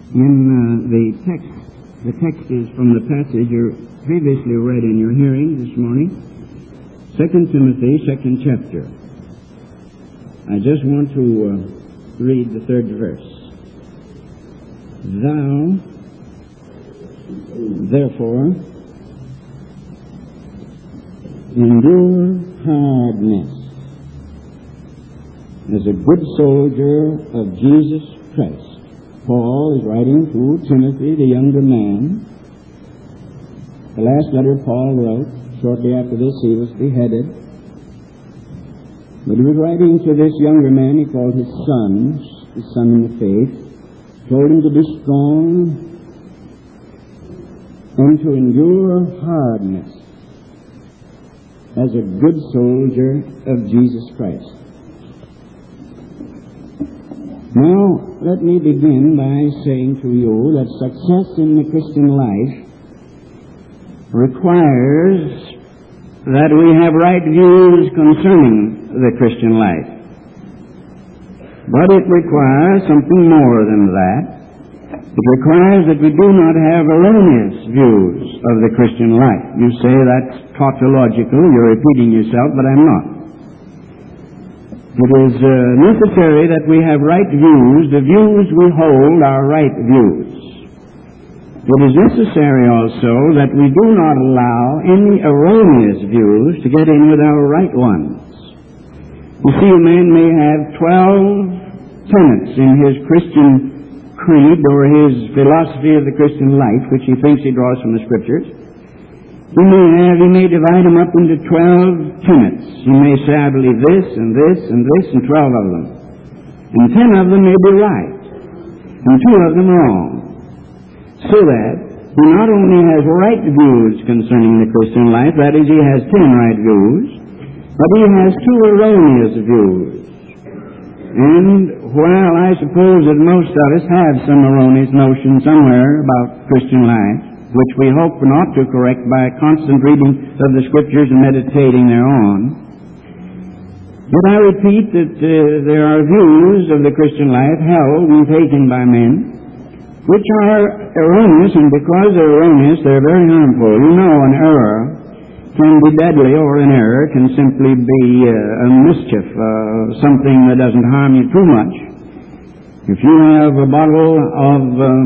The text is from the passage you previously read in your hearing this morning, 2 Timothy, 2nd chapter. I just want to read the 3rd verse. Thou, therefore, endure hardness as a good soldier of Jesus Christ. Paul is writing to Timothy, the younger man. The last letter Paul wrote, shortly after this he was beheaded. But he was writing to this younger man he called his son in the faith, told him to be strong and to endure hardness as a good soldier of Jesus Christ. Now, let me begin by saying to you that success in the Christian life requires that we have right views concerning the Christian life. But it requires something more than that. It requires that we do not have erroneous views of the Christian life. You say that's tautological, you're repeating yourself, but I'm not. It is necessary that we have right views. The views we hold are right views. It is necessary also that we do not allow any erroneous views to get in with our right ones. You see, a man may have 12 tenets in his Christian creed or his philosophy of the Christian life, which he thinks he draws from the Scriptures. He may divide them up into 12 tenets. He may say, I believe this, and this, and this, and 12 of them. And 10 of them may be right, and 2 of them wrong. So that he not only has right views concerning the Christian life, that is, he has 10 right views, but he has 2 erroneous views. And while I suppose that most of us have some erroneous notion somewhere about Christian life, which we hope not to correct by constant reading of the Scriptures and meditating thereon. But I repeat that there are views of the Christian life held and taken by men which are erroneous, and because they're erroneous, they're very harmful. You know, an error can be deadly, or an error can simply be a mischief, something that doesn't harm you too much. If you have a bottle of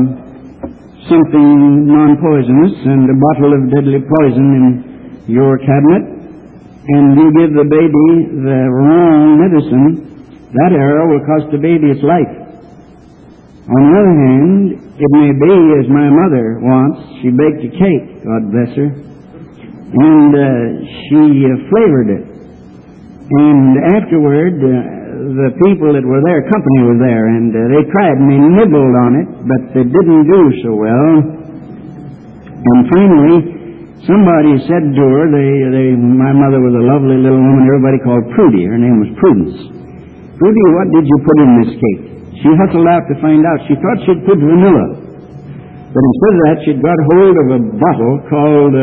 something non-poisonous and a bottle of deadly poison in your cabinet, and you give the baby the wrong medicine, that error will cost the baby its life. On the other hand, it may be as my mother once. She baked a cake, God bless her, and she flavored it. And afterward, the people that were there, company was there, and they tried and they nibbled on it, but they didn't do so well. And finally, somebody said to her, my mother was a lovely little woman everybody called Prudy. Her name was Prudence. Prudy, what did you put in this cake? She hustled out to find out. She thought she'd put vanilla. But instead of that, she'd got hold of a bottle called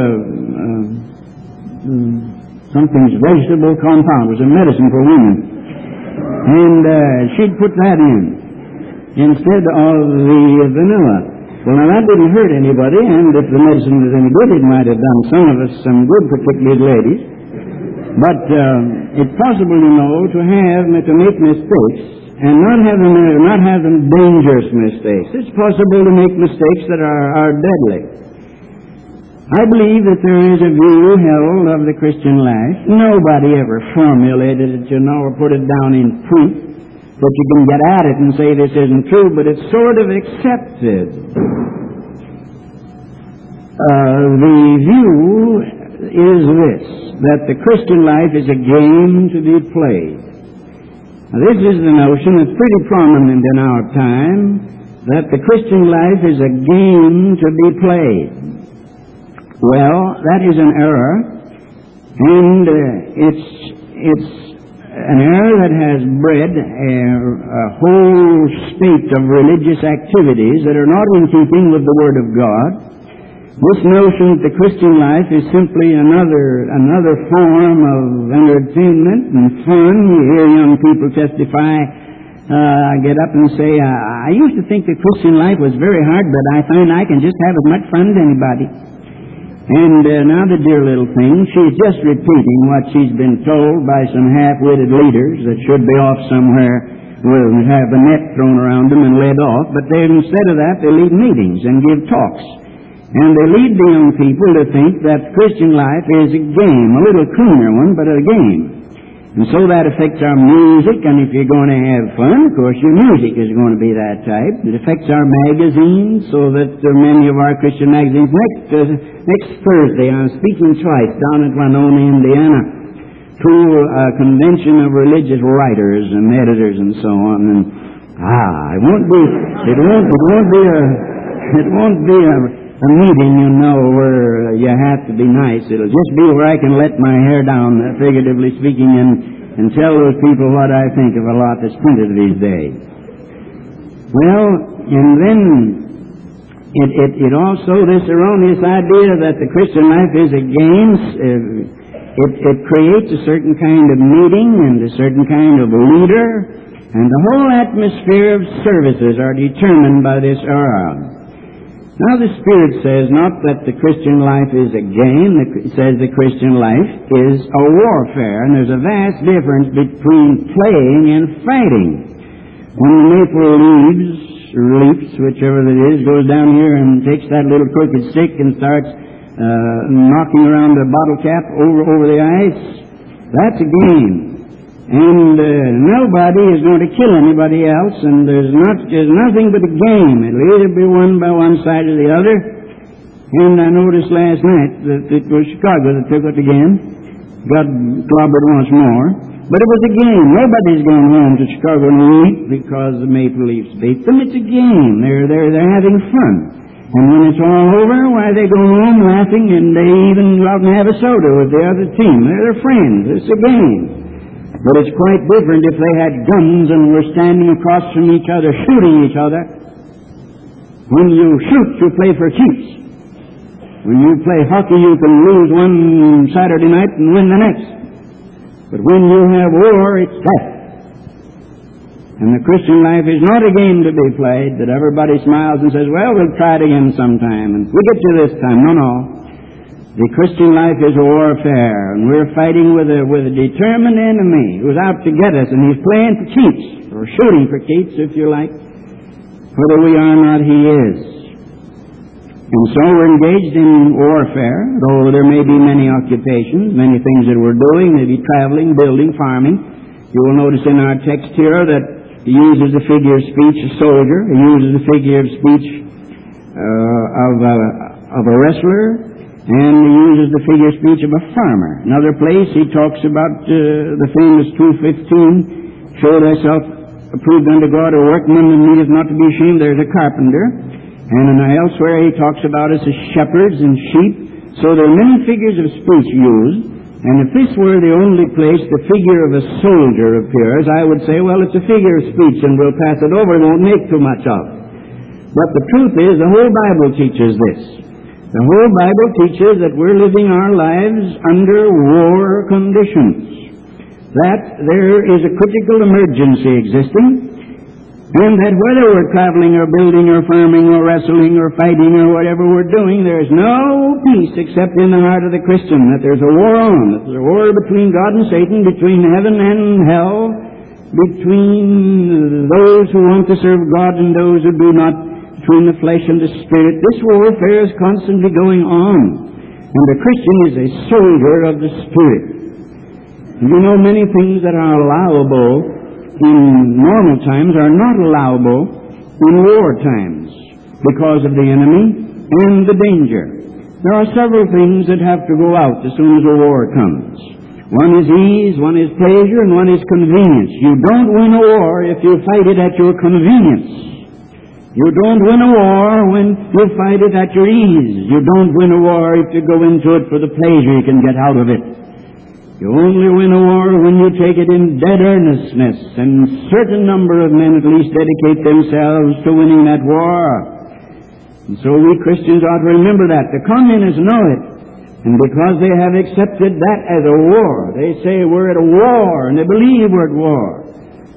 something's vegetable compound. It was a medicine for women. And she'd put that in instead of the vanilla. Well, now that didn't hurt anybody, and if the medicine was any good, it might have done some of us some good, particularly ladies. But it's possible, you know, to make mistakes and not have them dangerous mistakes. It's possible to make mistakes that are deadly. I believe that there is a view held of the Christian life. Nobody ever formulated it, you know, or put it down in proof that you can get at it and say this isn't true, but it's sort of accepted. The view is this, that the Christian life is a game to be played. Now, this is the notion that's pretty prominent in our time, that the Christian life is a game to be played. Well, that is an error, and it's an error that has bred a whole spate of religious activities that are not in keeping with the Word of God. This notion that the Christian life is simply another form of entertainment and fun. You hear young people testify get up and say, I used to think the Christian life was very hard, but I find I can just have as much fun as anybody. And now the dear little thing, she's just repeating what she's been told by some half-witted leaders that should be off somewhere, will have a net thrown around them and led off, but instead of that, they lead meetings and give talks. And they lead the young people to think that Christian life is a game, a little crooner one, but a game. And so that affects our music, and if you're going to have fun, of course, your music is going to be that type. It affects our magazines, so that many of our Christian magazines. Next Thursday, I'm speaking twice down at Winona, Indiana, to a convention of religious writers and editors and so on. And it won't be a meeting, you know, where you have to be nice. It'll just be where I can let my hair down, figuratively speaking, and tell those people what I think of a lot that's printed these days. Well, and then it also, this erroneous idea that the Christian life is a game, it creates a certain kind of meeting and a certain kind of leader, and the whole atmosphere of services are determined by this aura. Now the Spirit says not that the Christian life is a game, it says the Christian life is a warfare, and there's a vast difference between playing and fighting. When the maple leaps, whichever it is, goes down here and takes that little crooked stick and starts knocking around the bottle cap over the ice, that's a game. And nobody is going to kill anybody else, and there's nothing but a game. It'll either be won by one side or the other. And I noticed last night that it was Chicago that took it again, got clobbered once more. But it was a game. Nobody's going home to Chicago and weep because the Maple Leafs beat them. It's a game. They're having fun. And when it's all over, why, they go home laughing, and they even go out and have a soda with the other team. They're their friends. It's a game. But it's quite different if they had guns and were standing across from each other, shooting each other. When you shoot, you play for keeps. When you play hockey, you can lose one Saturday night and win the next. But when you have war, it's death. And the Christian life is not a game to be played, that everybody smiles and says, well, we'll try it again sometime, and we'll get you this time. No. The Christian life is a warfare, and we're fighting with a determined enemy who's out to get us, and he's playing for keeps, or shooting for keeps, if you like. Whether we are or not, he is. And so we're engaged in warfare, though there may be many occupations, many things that we're doing, maybe traveling, building, farming. You will notice in our text here that he uses the figure of speech, a soldier. He uses the figure of speech of a wrestler. And he uses the figure of speech of a farmer. Another place he talks about the famous 2:15, show thyself approved unto God, a workman that needeth not to be ashamed. There's a carpenter. And elsewhere he talks about us as shepherds and sheep. So there are many figures of speech used. And if this were the only place the figure of a soldier appears, I would say, well, it's a figure of speech and we'll pass it over and won't make too much of it. But the truth is, the whole Bible teaches this. The whole Bible teaches that we're living our lives under war conditions, that there is a critical emergency existing, and that whether we're traveling or building or farming or wrestling or fighting or whatever we're doing, there's no peace except in the heart of the Christian, that there's a war on, that there's a war between God and Satan, between heaven and hell, between those who want to serve God and those who do not, between the flesh and the spirit. This warfare is constantly going on. And the Christian is a soldier of the Spirit. You know, many things that are allowable in normal times are not allowable in war times because of the enemy and the danger. There are several things that have to go out as soon as a war comes. One is ease, one is pleasure, and one is convenience. You don't win a war if you fight it at your convenience. You don't win a war when you fight it at your ease. You don't win a war if you go into it for the pleasure you can get out of it. You only win a war when you take it in dead earnestness, and a certain number of men at least dedicate themselves to winning that war. And so we Christians ought to remember that. The communists know it. And because they have accepted that as a war, they say we're at a war, and they believe we're at war.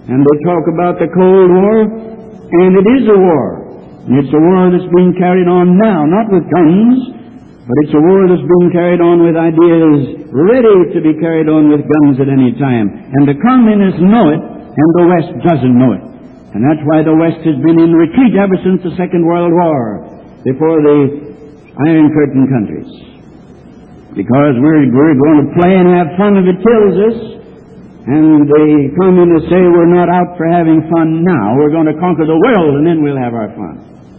And they talk about the Cold War, and it is a war. And it's a war that's being carried on now, not with guns, but it's a war that's being carried on with ideas ready to be carried on with guns at any time. And the communists know it, and the West doesn't know it. And that's why the West has been in retreat ever since the Second World War, before the Iron Curtain countries. Because we're going to play and have fun if it kills us. And the communists say we're not out for having fun now. We're going to conquer the world, and then we'll have our fun.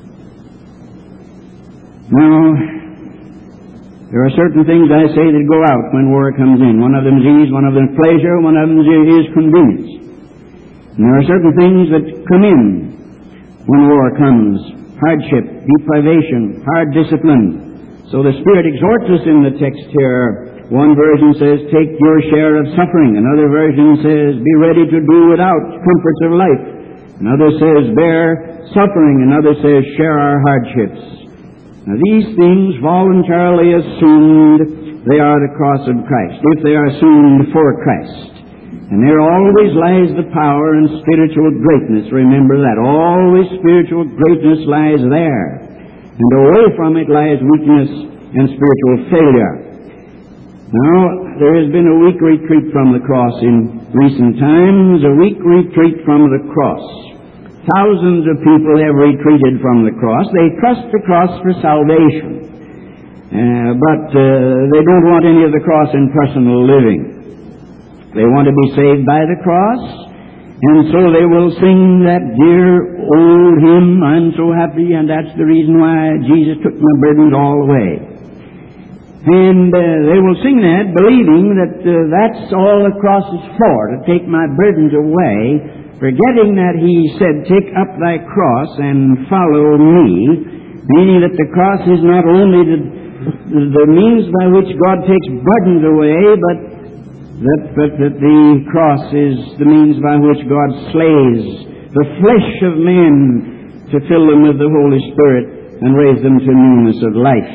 Now, there are certain things I say that go out when war comes in. One of them is ease, one of them is pleasure, one of them is convenience. And there are certain things that come in when war comes. Hardship, deprivation, hard discipline. So the Spirit exhorts us in the text here. One version says, take your share of suffering. Another version says, be ready to do without comforts of life. Another says, bear suffering. Another says, share our hardships. Now these things, voluntarily assumed, they are the cross of Christ, if they are assumed for Christ. And there always lies the power and spiritual greatness. Remember that. Always spiritual greatness lies there. And away from it lies weakness and spiritual failure. Now, there has been a weak retreat from the cross in recent times, a weak retreat from the cross. Thousands of people have retreated from the cross. They trust the cross for salvation. But they don't want any of the cross in personal living. They want to be saved by the cross, and so they will sing that dear old hymn, I'm so happy, and that's the reason why Jesus took my burdens all away. And they will sing that, believing that that's all the cross is for, to take my burdens away, forgetting that he said, take up thy cross and follow me, meaning that the cross is not only the means by which God takes burdens away, but that the cross is the means by which God slays the flesh of men to fill them with the Holy Spirit and raise them to newness of life.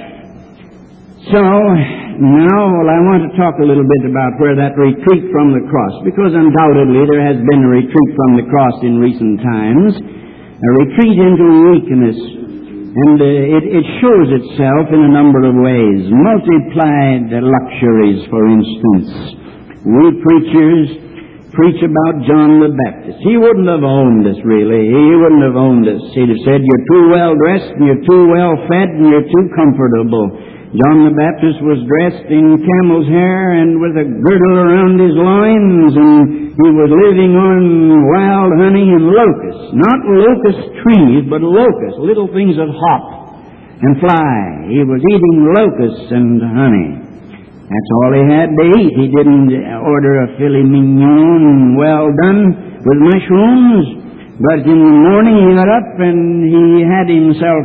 So, now I want to talk a little bit about where that retreat from the cross, because undoubtedly there has been a retreat from the cross in recent times, a retreat into weakness, and it shows itself in a number of ways. Multiplied luxuries, for instance. We preachers preach about John the Baptist. He wouldn't have owned us, really. He wouldn't have owned us. He'd have said, you're too well dressed, and you're too well fed, and you're too comfortable. John the Baptist was dressed in camel's hair and with a girdle around his loins, and he was living on wild honey and locusts. Not locust trees, but locusts, little things that hop and fly. He was eating locusts and honey. That's all he had to eat. He didn't order a filet mignon well done with mushrooms. But in the morning he got up and he had himself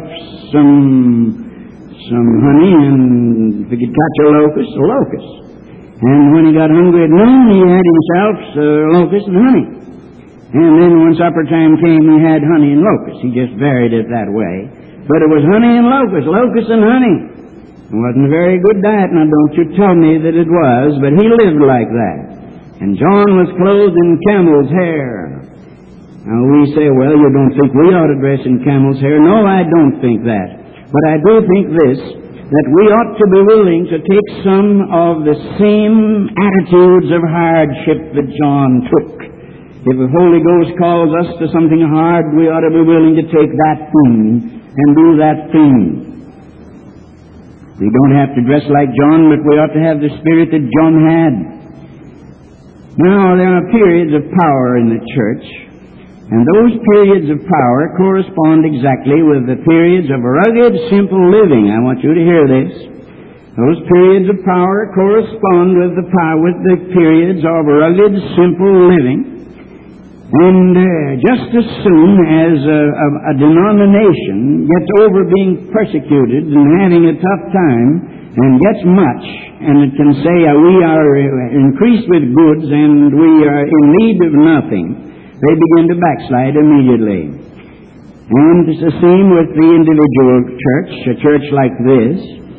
some honey, and if he could catch a locust. And when he got hungry at noon, he had himself locust and honey. And then when supper time came, he had honey and locust. He just varied it that way. But it was honey and locust and honey. It wasn't a very good diet, now don't you tell me that it was, but he lived like that. And John was clothed in camel's hair. Now we say, well, you don't think we ought to dress in camel's hair? No, I don't think that. But I do think this, that we ought to be willing to take some of the same attitudes of hardship that John took. If the Holy Ghost calls us to something hard, we ought to be willing to take that thing and do that thing. We don't have to dress like John, but we ought to have the spirit that John had. Now, there are periods of power in the church, and those periods of power correspond exactly with the periods of rugged, simple living. I want you to hear this. Those periods of power correspond with the periods of rugged, simple living. And just as soon as a denomination gets over being persecuted and having a tough time and gets much, and it can say we are increased with goods and we are in need of nothing, they begin to backslide immediately. And it's the same with the individual church, a church like this.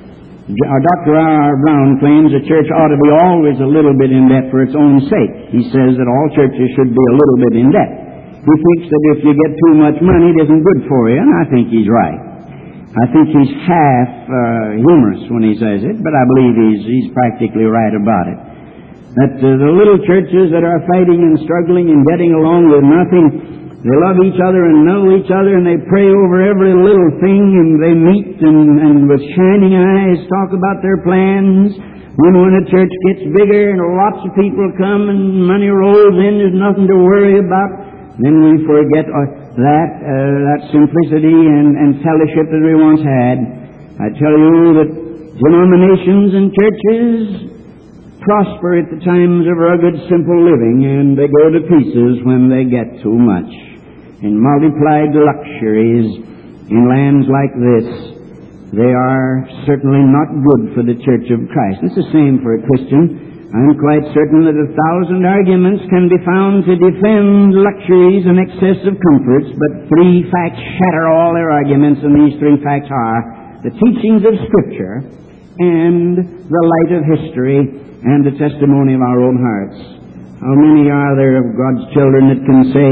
Dr. R. Brown claims a church ought to be always a little bit in debt for its own sake. He says that all churches should be a little bit in debt. He thinks that if you get too much money, it isn't good for you, and I think he's right. I think he's half humorous when he says it, but I believe he's practically right about it. That the little churches that are fighting and struggling and getting along with nothing, they love each other and know each other, and they pray over every little thing, and they meet and with shining eyes talk about their plans. Then when a church gets bigger and lots of people come and money rolls in, there's nothing to worry about. Then we forget that simplicity and fellowship that we once had. I tell you that denominations and churches prosper at the times of rugged, simple living, and they go to pieces when they get too much. In multiplied luxuries in lands like this, they are certainly not good for the Church of Christ. It's the same for a Christian. I'm quite certain that 1,000 arguments can be found to defend luxuries and excessive comforts, but 3 facts shatter all their arguments, and these 3 facts are the teachings of Scripture and the light of history and the testimony of our own hearts. How many are there of God's children that can say,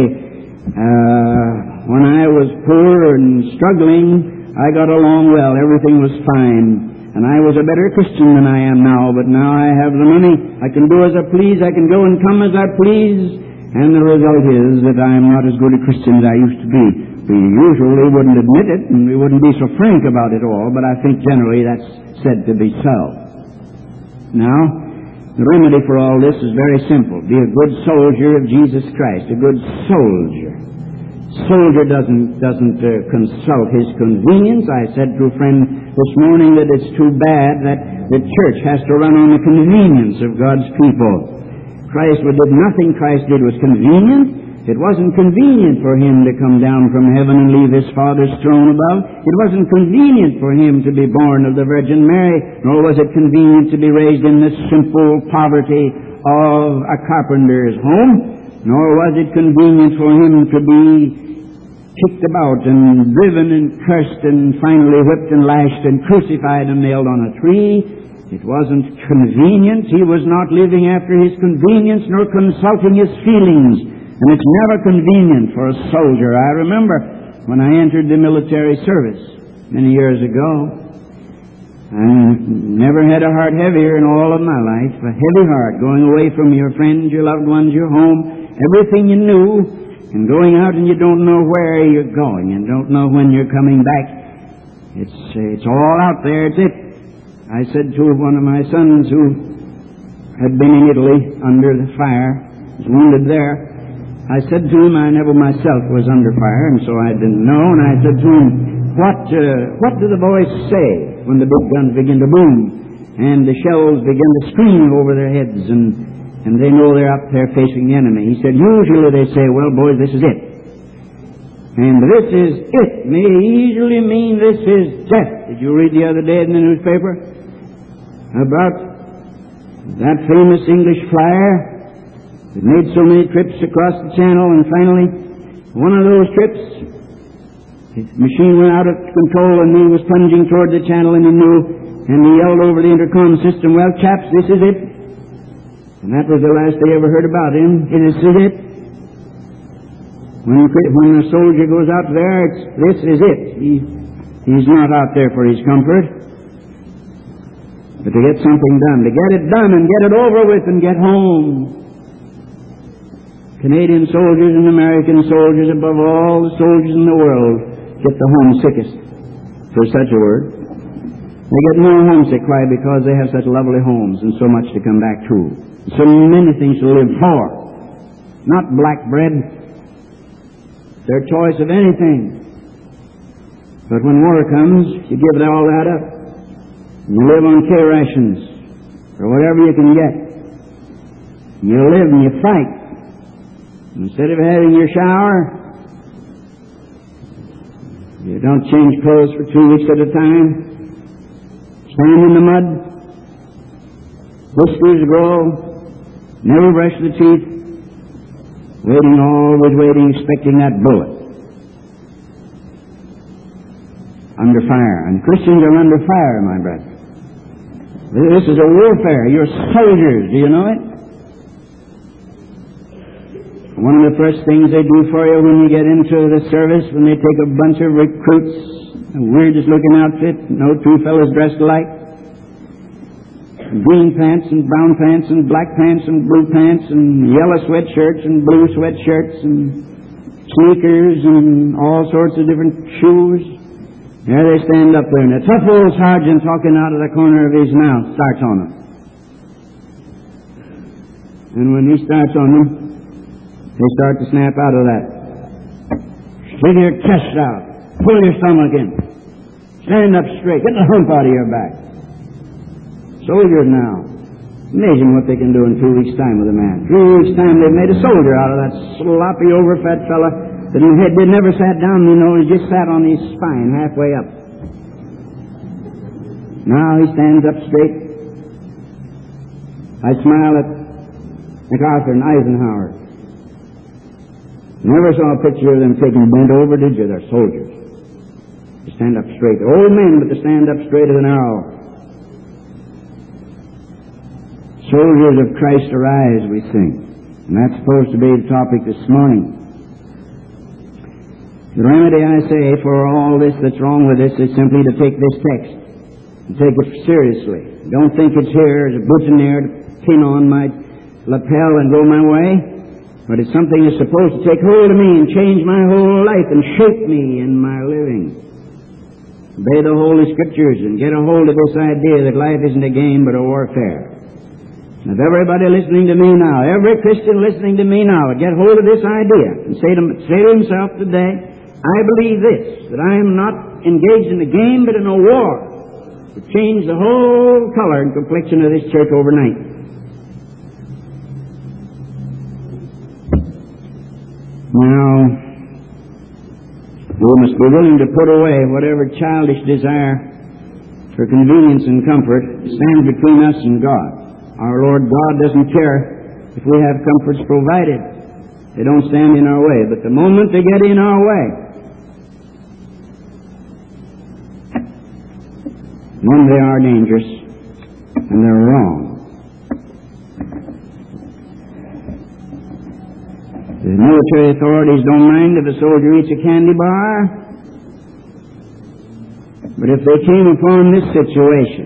when I was poor and struggling, I got along well, everything was fine, and I was a better Christian than I am now, but now I have the money, I can do as I please, I can go and come as I please, and the result is that I am not as good a Christian as I used to be. We usually wouldn't admit it, and we wouldn't be so frank about it all, but I think generally that's said to be so. Now, the remedy for all this is very simple. Be a good soldier of Jesus Christ, a good soldier. Soldier doesn't consult his convenience. I said to a friend this morning that it's too bad that the church has to run on the convenience of God's people. Christ did nothing Christ did was convenient. It wasn't convenient for him to come down from heaven and leave his Father's throne above. It wasn't convenient for him to be born of the Virgin Mary, nor was it convenient to be raised in the simple poverty of a carpenter's home, nor was it convenient for him to be kicked about and driven and cursed and finally whipped and lashed and crucified and nailed on a tree. It wasn't convenient. He was not living after his convenience nor consulting his feelings. And it's never convenient for a soldier. I remember when I entered the military service many years ago, I never had a heart heavier in all of my life. A heavy heart, going away from your friends, your loved ones, your home, everything you knew, and going out and you don't know where you're going and don't know when you're coming back. It's all out there. It's it. I said to one of my sons who had been in Italy under the fire, was wounded there, I said to him, I never myself was under fire, and so I didn't know, and I said to him, what do the boys say when the big guns begin to boom and the shells begin to scream over their heads and they know they're up there facing the enemy? He said, usually they say, well, boys, this is it. And this is it may easily mean this is death. Did you read the other day in the newspaper about that famous English flyer that made so many trips across the channel, and finally, one of those trips, his machine went out of control and he was plunging toward the channel and he knew, and he yelled over the intercom system, well, chaps, this is it. And that was the last they ever heard about him. This is it. When a soldier goes out there, this is it. He's not out there for his comfort, but to get something done, to get it done and get it over with and get home. Canadian soldiers and American soldiers, above all the soldiers in the world, get the homesickest, for such a word. They get more homesick. Why? Because they have such lovely homes and so much to come back to. So many things to live for. Not black bread, their choice of anything. But when war comes, you give all that up. You live on K rations, or whatever you can get. You live and you fight. Instead of having your shower, you don't change clothes for 2 weeks at a time. Stand in the mud. Whiskers grow. Never brush the teeth. Always waiting, expecting that bullet. Under fire. And Christians are under fire, my brother. This is a warfare. You're soldiers. Do you know it? One of the first things they do for you when you get into the service, when they take a bunch of recruits, a weirdest looking outfit, no two fellows dressed alike, green pants and brown pants and black pants and blue pants and yellow sweatshirts and blue sweatshirts and sneakers and all sorts of different shoes. There they stand up there, and a tough old sergeant talking out of the corner of his mouth starts on them. And when he starts on them, they start to snap out of that. Stick your chest out. Pull your stomach in. Stand up straight. Get the hump out of your back. Soldiers now. Amazing what they can do in 2 weeks' time with a man. 3 weeks' time they've made a soldier out of that sloppy, overfed fella that never sat down, he just sat on his spine halfway up. Now he stands up straight. I smile at MacArthur and Eisenhower. Never saw a picture of them taking bent over, did you? They're soldiers. They stand up straight. They're old men, but they stand up straight as an arrow. Soldiers of Christ arise, we sing. And that's supposed to be the topic this morning. The remedy, I say, for all this that's wrong with us is simply to take this text and take it seriously. Don't think it's here as a boutonniere to pin on my lapel and go my way. But it's something that's supposed to take hold of me and change my whole life and shape me in my living. Obey the Holy Scriptures and get a hold of this idea that life isn't a game but a warfare. And if everybody listening to me now, every Christian listening to me now, would get hold of this idea and say to himself today, I believe this, that I am not engaged in a game but in a war to change the whole color and complexion of this church overnight. Now, we must be willing to put away whatever childish desire for convenience and comfort stands between us and God. Our Lord God doesn't care if we have comforts provided. They don't stand in our way. But the moment they get in our way, then they are dangerous and they're wrong. The military authorities don't mind if a soldier eats a candy bar, but if they came upon this situation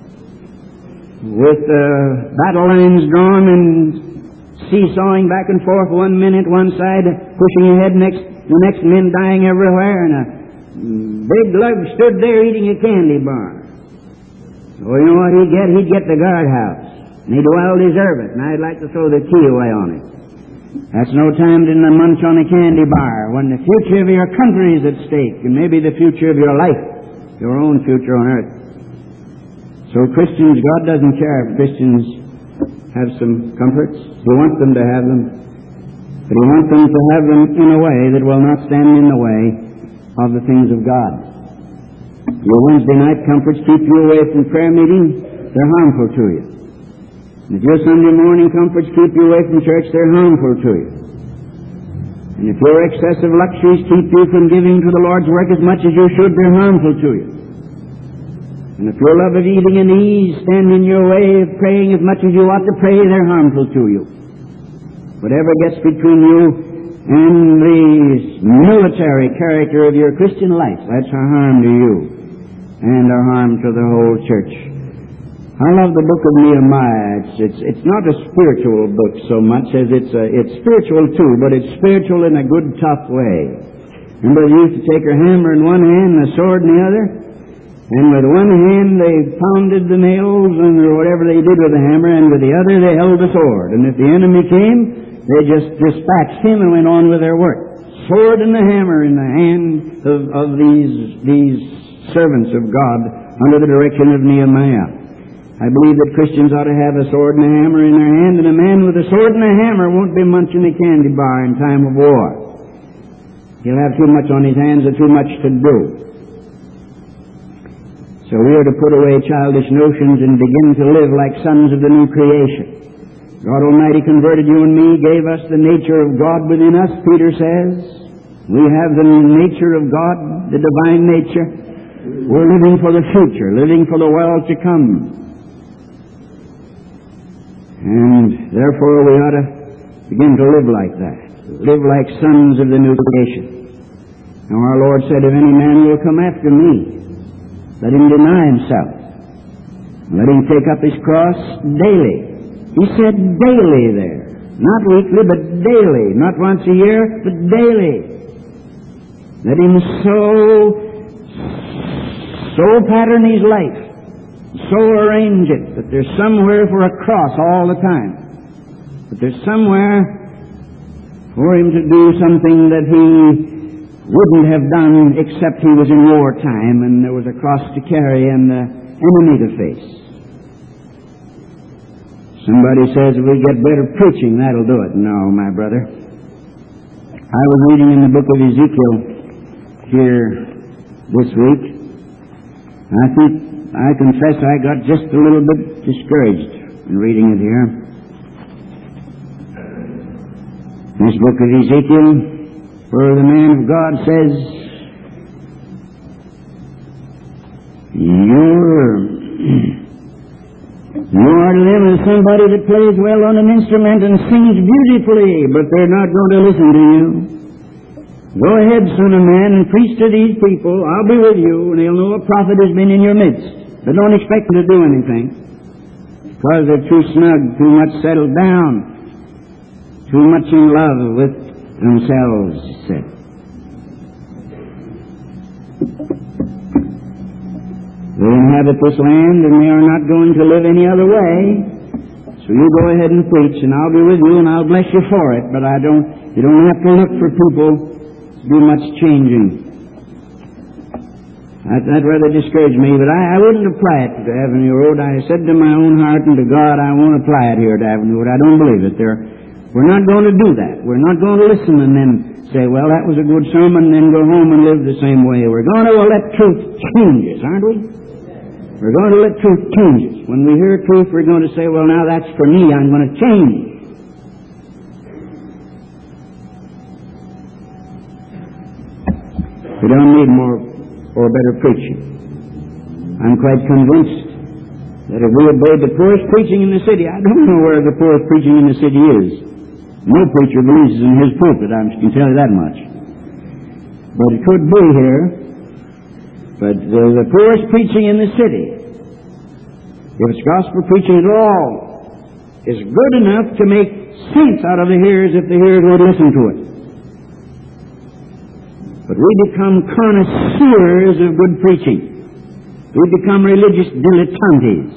with battle lines drawn and seesawing back and forth, 1 minute one side pushing ahead, the next men dying everywhere, and a big lug stood there eating a candy bar. Well, you know what he'd get? He'd get the guardhouse, and he'd well deserve it, and I'd like to throw the key away on it. That's no time to munch on a candy bar when the future of your country is at stake, and maybe the future of your life, your own future on earth. So Christians, God doesn't care if Christians have some comforts. He wants them to have them, but He wants them to have them in a way that will not stand in the way of the things of God. Your Wednesday night comforts keep you away from prayer meeting, they're harmful to you. And if your Sunday morning comforts keep you away from church, they're harmful to you. And if your excessive luxuries keep you from giving to the Lord's work as much as you should, they're harmful to you. And if your love of eating and ease stand in your way of praying as much as you ought to pray, they're harmful to you. Whatever gets between you and the military character of your Christian life, that's a harm to you and a harm to the whole church. I love the book of Nehemiah. It's not a spiritual book so much as it's spiritual too, but it's spiritual in a good, tough way. Remember, they used to take her hammer in one hand and a sword in the other, and with one hand they pounded the nails or whatever they did with the hammer, and with the other they held the sword. And if the enemy came, they just dispatched him and went on with their work. Sword and the hammer in the hand of these servants of God under the direction of Nehemiah. I believe that Christians ought to have a sword and a hammer in their hand, and a man with a sword and a hammer won't be munching a candy bar in time of war. He'll have too much on his hands and too much to do. So we are to put away childish notions and begin to live like sons of the new creation. God Almighty converted you and me, gave us the nature of God within us, Peter says. We have the nature of God, the divine nature. We're living for the future, living for the world to come. And therefore we ought to begin to live like that. Live like sons of the new creation. Now our Lord said, if any man will come after me, let him deny himself. Let him take up his cross daily. He said daily there. Not weekly, but daily. Not once a year, but daily. Let him so pattern his life, so arrange it, that there's somewhere for a cross all the time. That there's somewhere for him to do something that he wouldn't have done except he was in wartime and there was a cross to carry and the enemy to face. Somebody says if we get better preaching, that'll do it. No, my brother. I was reading in the book of Ezekiel here this week. I confess I got just a little bit discouraged in reading it here. This book of Ezekiel, where the man of God says, you are to live as somebody that plays well on an instrument and sings beautifully, but they're not going to listen to you. Go ahead, son of man, and preach to these people. I'll be with you, and they'll know a prophet has been in your midst. But don't expect them to do anything, because they're too snug, too much settled down, too much in love with themselves, he said. They inhabit this land, and they are not going to live any other way. So you go ahead and preach, and I'll be with you, and I'll bless you for it. But you don't have to look for people to do much changing. That rather discouraged me, but I wouldn't apply it to Avenue Road. I said to my own heart and to God, I won't apply it here to Avenue Road. I don't believe it. We're not going to do that. We're not going to listen and then say, well, that was a good sermon, and then go home and live the same way. We're going to let truth change us, aren't we? We're going to let truth change us. When we hear truth, we're going to say, well, now that's for me. I'm going to change. We don't need more or better preaching. I'm quite convinced that if we obeyed the poorest preaching in the city, I don't know where the poorest preaching in the city is. No preacher believes in his pulpit, I can tell you that much. But it could be here. But the poorest preaching in the city, if it's gospel preaching at all, is good enough to make sense out of the hearers if the hearers would listen to it. But we become connoisseurs of good preaching. We become religious dilettantes.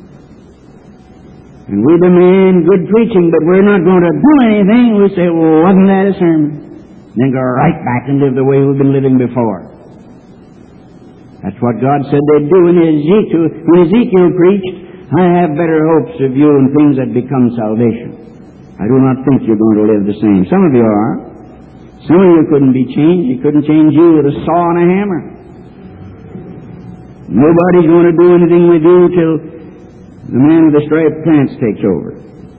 And we demand good preaching, but we're not going to do anything. We say, well, wasn't that a sermon? And then go right back and live the way we've been living before. That's what God said they'd do when Ezekiel preached, I have better hopes of you and things that become salvation. I do not think you're going to live the same. Some of you are. Some of you couldn't be changed. He couldn't change you with a saw and a hammer. Nobody's going to do anything with you till the man with the striped pants takes over.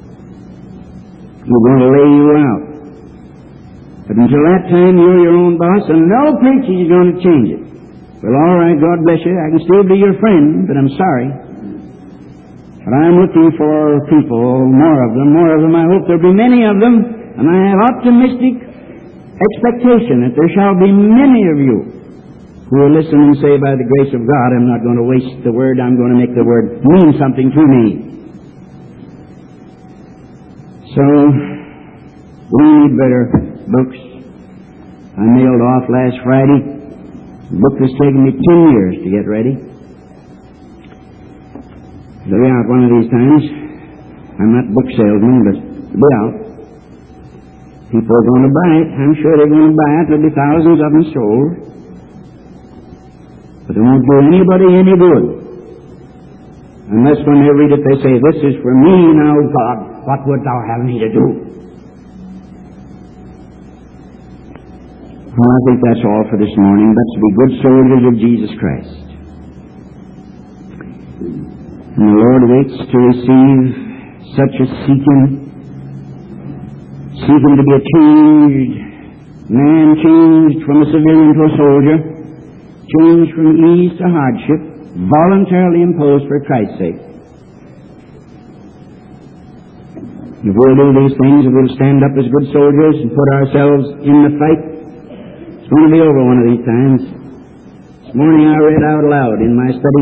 We're going to lay you out. But until that time, you're your own boss, and no preacher is going to change it. Well, all right, God bless you. I can still be your friend, but I'm sorry. But I'm looking for people, more of them. I hope there'll be many of them, and I have optimistic expectation that there shall be many of you who will listen and say, by the grace of God, I'm not going to waste the word. I'm going to make the word mean something to me. So, we need better books. I mailed off last Friday. The book has taken me 10 years to get ready. It'll be out one of these times. I'm not book salesman, but it'll be out. People are going to buy it. I'm sure they're going to buy it. There'll be thousands of them sold. But it won't do anybody any good. Unless when they read it they say, this is for me now, God. What would thou have me to do? Well, I think that's all for this morning. Let's be good soldiers of Jesus Christ. And the Lord waits to receive such a seeking to be a changed man, changed from a civilian to a soldier, changed from ease to hardship, voluntarily imposed for Christ's sake. If we'll do these things, if we'll stand up as good soldiers and put ourselves in the fight, it's going to be over one of these times. This morning I read out loud in my study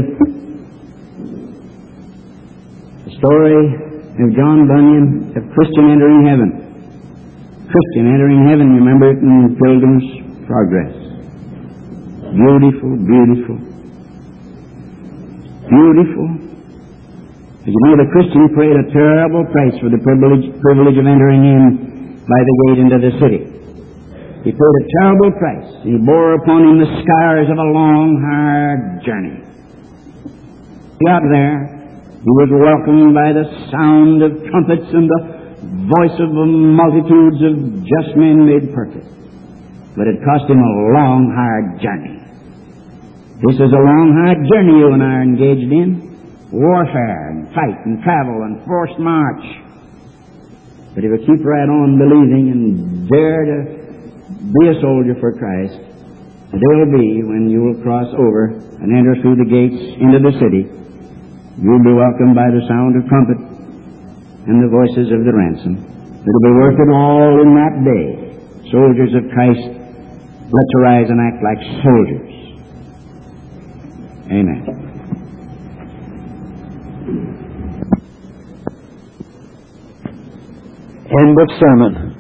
the story of John Bunyan of Christian entering heaven. Christian entering heaven, remember it in Pilgrim's Progress. Beautiful, beautiful, beautiful. As you know, the Christian paid a terrible price for the privilege of entering in by the gate into the city. He paid a terrible price. He bore upon him the scars of a long, hard journey. He got there. He was welcomed by the sound of trumpets and the voice of multitudes of just men made perfect. But it cost him a long, hard journey. This is a long, hard journey you and I are engaged in. Warfare and fight and travel and forced march. But if you keep right on believing and dare to be a soldier for Christ, the day will be when you will cross over and enter through the gates into the city. You'll be welcomed by the sound of trumpet and the voices of the ransom. It'll be worth it all in that day. Soldiers of Christ, let's arise and act like soldiers. Amen. End of sermon.